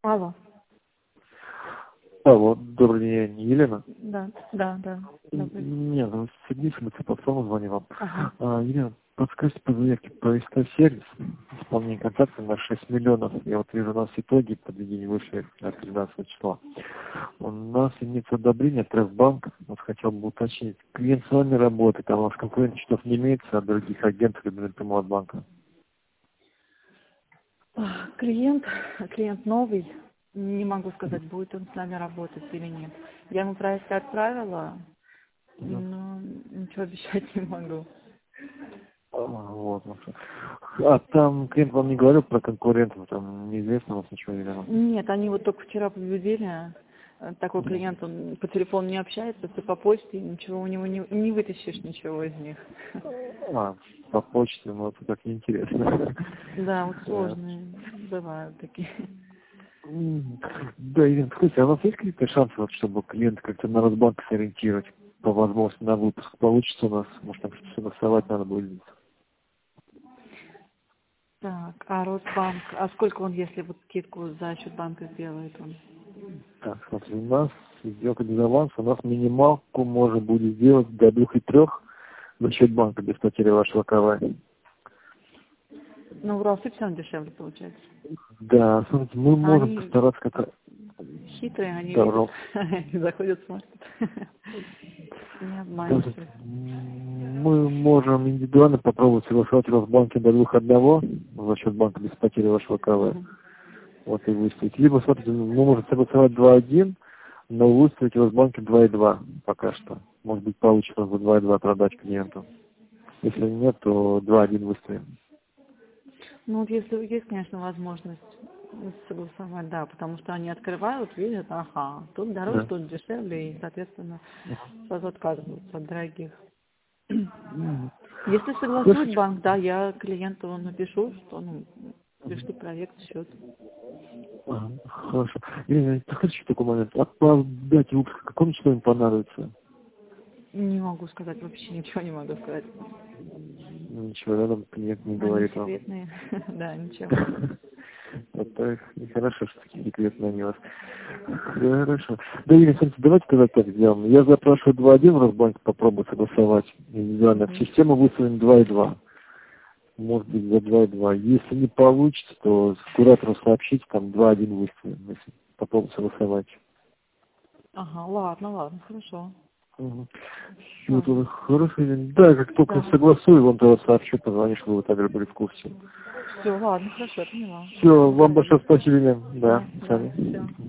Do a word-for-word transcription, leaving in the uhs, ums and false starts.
Алло. Алло, добрый день, Елена. Да, да, да. Добрый день. Нет, ну, Сергей Самоцепов звоню вам. Ага. А, Елена, подскажите по заявке по СТ-сервис, исполнение контракта на шесть миллионов. Я вот вижу, у нас итоги подведения вышли от тринадцатого числа. У нас имеется одобрение Трефбанк. Вот хотел бы уточнить, клиент с вами работает, а у вас конкурентных счетов не имеется от других агентов или напрямую от банка? А, Клиент, клиент новый. Не могу сказать, будет он с нами работать или нет. Я ему проект отправила, Мгм. но ничего обещать не могу. А, вот, ну, что. А там клиент вам не говорил про конкурентов, там неизвестно у вас ничего, Елена? Нет, они вот только вчера подтвердили. Э, Такой клиент, он по телефону не общается, все по почте, ничего у него не, не вытащишь ничего из них. А, по почте, ну это так неинтересно. Да, вот Э, сложные бывают такие. м, Да, Ирина, скажите, а у вас есть какие-то шансы, вот, чтобы клиент как-то на Росбанк сориентировать по возможности на выпуск? Получится у нас, может, там что-то согласовать надо будет? Так, а Росбанк, а сколько он, если вот скидку за счет банка сделает он? Так, смотри, у нас сделка без аванса, у нас минималку можно будет сделать до двух и трех на счет банка без потери вашего КВ. Ну, в Росы все дешевле получается. Да, смотрите, мы А можем они постараться как-то... хитрые, они Да, видят, Ром. они заходят, смотрят. Не Скажите, обманывают. мы можем индивидуально попробовать согласовать в банке до двух одного за счет банка без потери вашего КВ. Мгм. Вот и выставить. Либо, смотрите, мы можем согласовать два один, но выставить в банке два и два пока что. Может быть, получится за два и два продать клиенту. Если нет, то два один выставим. Ну, вот если есть, конечно, возможность согласовать, да, потому что они открывают, видят, ага, тут дороже, Да. тут дешевле, и, соответственно, сразу отказываются от дорогих. М. Если Хорошо. согласует банк, да, я клиенту напишу, что, ну, пришли проект, счет. Ага, хорошо. Ирина, подскажите такой момент. А по дате выпуска какому числу им понадобится? Не могу сказать, вообще ничего не могу сказать. Ничего, рядом клиент не Они говорит вам. секретные, да, ничего. Вот так, нехорошо, что такие секретные они у вас. Хорошо. Да, Ирина, смотрите, давайте тогда так сделаем. Я запрашиваю два один в Росбанке, попробую согласовать индивидуально. В Мгм. систему выставим два и два. Может быть, за два и два. Если не получится, то куратору сообщить, там два один выставим, если попробуем согласовать. Ага, ладно, ладно, хорошо. Угу. Все, Ладно. тогда хорошо. Ирина. Да, как только Да. согласую, вам тогда сообщу, позвонишь, чтобы вы также были в курсе. Все, ладно, хорошо, я поняла. Все, вам большое Договорились. спасибо, Ирина. Да, Да, с да, вами. все.